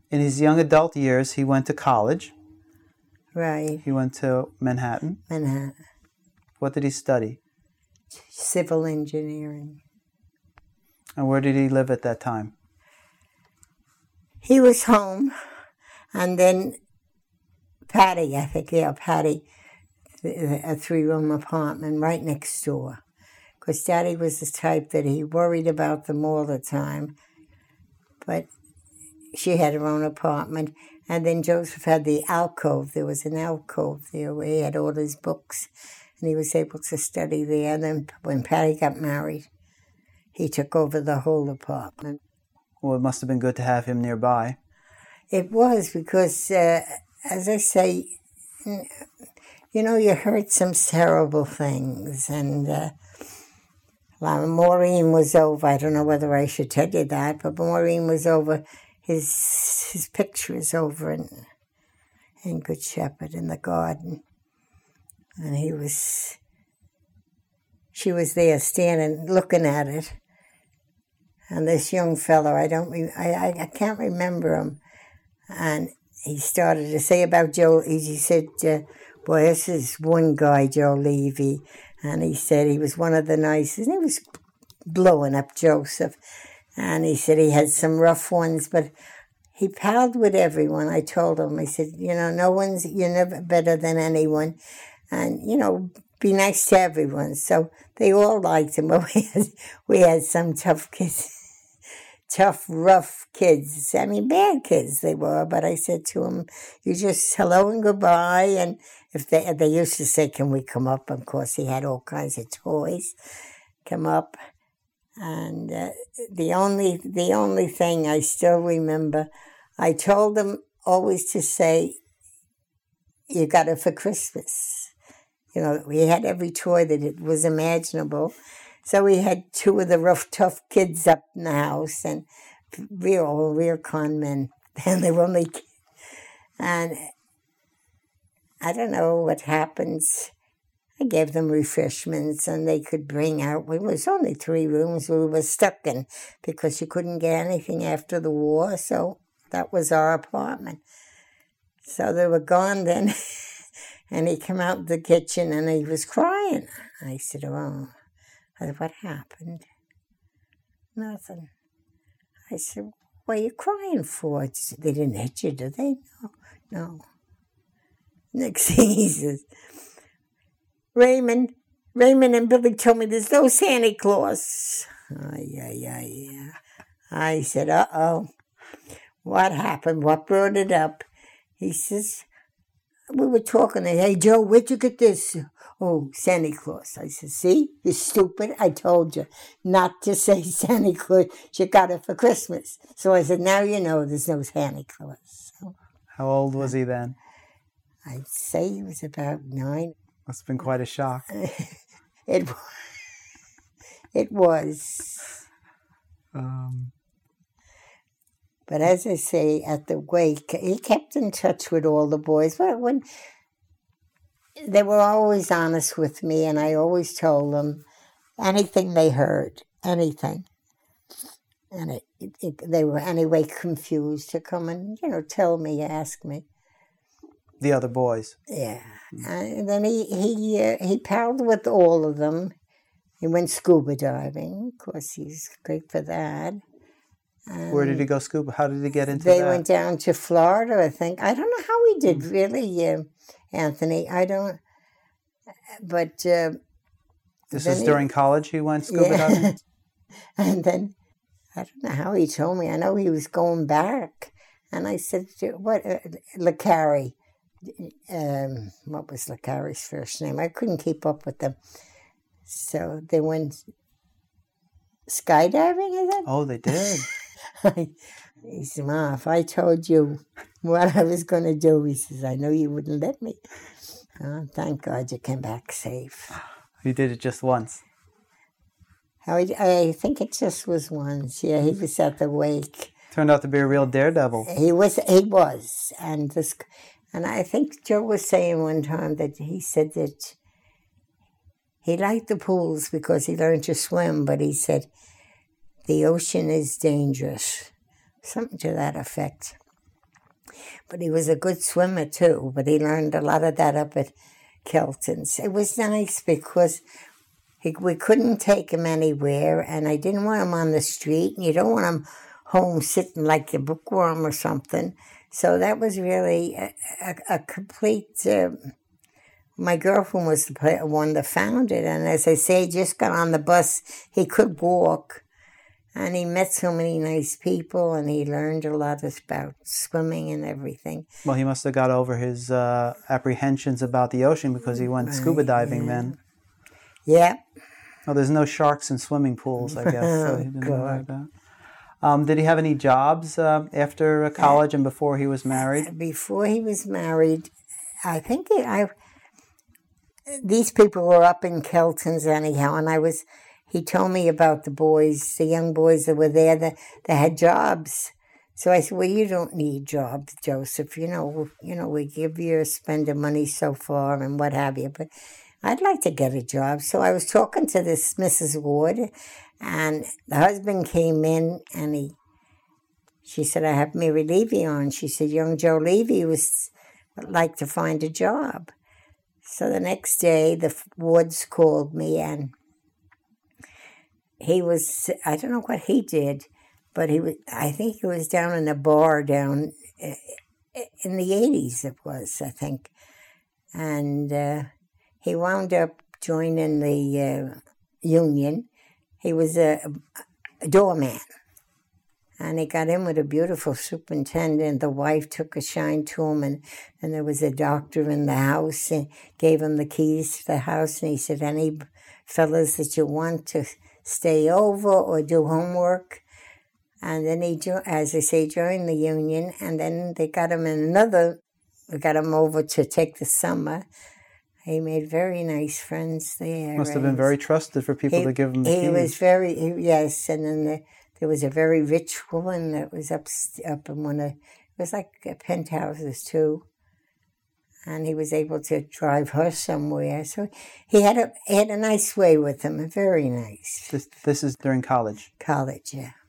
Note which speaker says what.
Speaker 1: In his young adult years, he went to college.
Speaker 2: Right.
Speaker 1: He went to Manhattan.
Speaker 2: Manhattan.
Speaker 1: What did he study?
Speaker 2: Civil engineering.
Speaker 1: And where did he live at that time?
Speaker 2: He was home, and then Patty, Patty, a 3-room apartment right next door. Because Daddy was the type that he worried about them all the time. But she had her own apartment. And then Joseph had the alcove. There was an alcove there where he had all his books. And he was able to study there. And then when Patty got married, he took over the whole apartment.
Speaker 1: Well, it must have been good to have him nearby.
Speaker 2: It was because, as I say, you know, you heard some terrible things. And Maureen was over. I don't know whether I should tell you that, but Maureen was over. His picture is over in Good Shepherd in the garden. And she was there standing, looking at it. And this young fellow, I can't remember him. And he started to say about Joe, he said, boy, this is one guy, Joe Levy. And he said he was one of the nicest. And he was blowing up Joseph. And he said he had some rough ones, but he palled with everyone. I told him, I said, you know, you're never better than anyone. And, you know, be nice to everyone. So they all liked him, but we had some tough kids. Tough, rough kids. I mean, bad kids they were, but I said to him, you just hello and goodbye. And if they used to say, can we come up? Of course, he had all kinds of toys. Come up. And the only thing I still remember, I told them always to say, you got it for Christmas. You know, we had every toy that it was imaginable. So we had 2 of the rough, tough kids up in the house, and real con men. And they were only kids. And I don't know what happens. I gave them refreshments, and they could bring out. It was only 3 rooms we were stuck in because you couldn't get anything after the war. So that was our apartment. So they were gone then. And he came out of the kitchen, and he was crying. I said, oh. I said, what happened? Nothing. I said, what are you crying for? Said, they didn't hit you, did they? No. Next thing he says, Raymond and Billy told me there's no Santa Claus. Yeah. I said, uh-oh. What happened? What brought it up? He says, we were talking, hey, Joe, where'd you get this? Oh, Santa Claus. I said, see, you're stupid. I told you not to say Santa Claus. You got it for Christmas. So I said, now you know there's no Santa Claus. So,
Speaker 1: how old was he then?
Speaker 2: I'd say he was about 9.
Speaker 1: Must have been quite a shock.
Speaker 2: It was. But as I say, at the wake, he kept in touch with all the boys. When they were always honest with me, and I always told them anything they heard, anything. And they were anyway confused to come and, tell me, ask me.
Speaker 1: The other boys.
Speaker 2: Yeah. And then he palled with all of them. He went scuba diving. Of course, he's great for that.
Speaker 1: Where did he go scuba? How did he get into
Speaker 2: They
Speaker 1: that?
Speaker 2: went down to Florida, I think. I don't know how he did, really, Anthony. I don't. But
Speaker 1: this was during college he went scuba diving?
Speaker 2: And then, I don't know how he told me. I know he was going back. And I said, what, LeCarry. What was LeCarry's first name? I couldn't keep up with them. So they went skydiving, is it?
Speaker 1: Oh, they did.
Speaker 2: He said, Ma, if I told you what I was going to do, he says, I know you wouldn't let me. Oh, thank God you came back safe.
Speaker 1: He did it just once.
Speaker 2: I think it just was once. Yeah, he was at the wake.
Speaker 1: Turned out to be a real daredevil.
Speaker 2: He was. And I think Joe was saying one time that he said that he liked the pools because he learned to swim, but he said the ocean is dangerous. Something to that effect. But he was a good swimmer too, but he learned a lot of that up at Kelton's. It was nice because we couldn't take him anywhere, and I didn't want him on the street, and you don't want him home sitting like a bookworm or something. So that was really a complete... my girlfriend was the one that found it, and as I say, just got on the bus. He could walk, and he met so many nice people, and he learned a lot about swimming and everything.
Speaker 1: Well, he must have got over his apprehensions about the ocean because he went scuba diving then.
Speaker 2: Yeah.
Speaker 1: Oh, there's no sharks in swimming pools, I guess. So he didn't know like that. Did he have any jobs after college and before he was married?
Speaker 2: Before he was married, I think these people were up in Kelton's anyhow, and he told me about the boys, the young boys that were there that had jobs. So I said, well, you don't need jobs, Joseph. You know, we give you spending money so far and what have you, but I'd like to get a job. So I was talking to this Mrs. Ward, and the husband came in, and she said, I have Mary Levy on. She said, young Joe Levy would like to find a job. So the next day, the Wards called me, and he was, I don't know what he did, but I think he was down in a bar down in the 80s, it was, I think. And he wound up joining the union. He was a doorman. And he got in with a beautiful superintendent. The wife took a shine to him, and there was a doctor in the house and gave him the keys to the house. And he said, any fellas that you want to stay over or do homework. And then he, as I say, joined the union. And then they got him over to take the summer. He made very nice friends there.
Speaker 1: Must have been very trusted for people to give him the keys.
Speaker 2: He was yes. And then there was a very rich woman that was up in one of, it was like penthouses too. And he was able to drive her somewhere. So he had a nice way with him, very nice.
Speaker 1: This is during college?
Speaker 2: College, yeah.